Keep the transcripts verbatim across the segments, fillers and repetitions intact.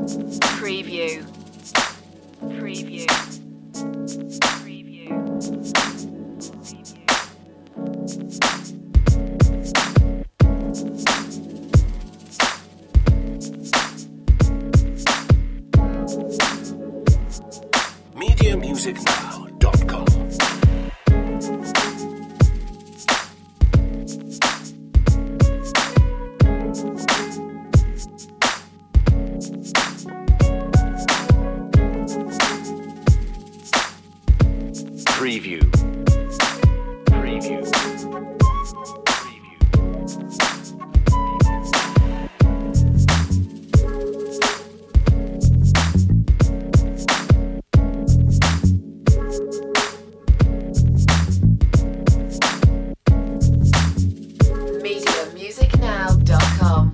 Preview. Preview. Preview. media music now dot com. Preview. Preview. media music now dot com.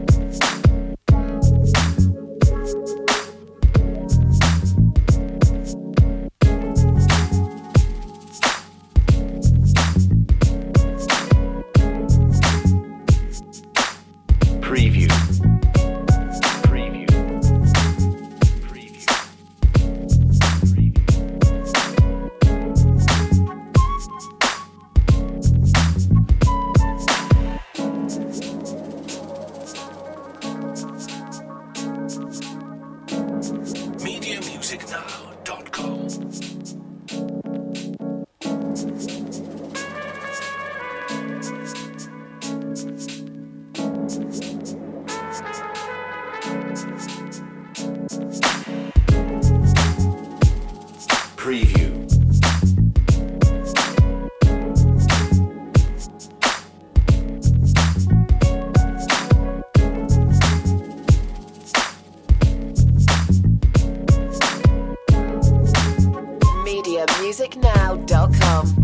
Preview. Preview. Preview. media music now dot com. Preview. media music now dot com.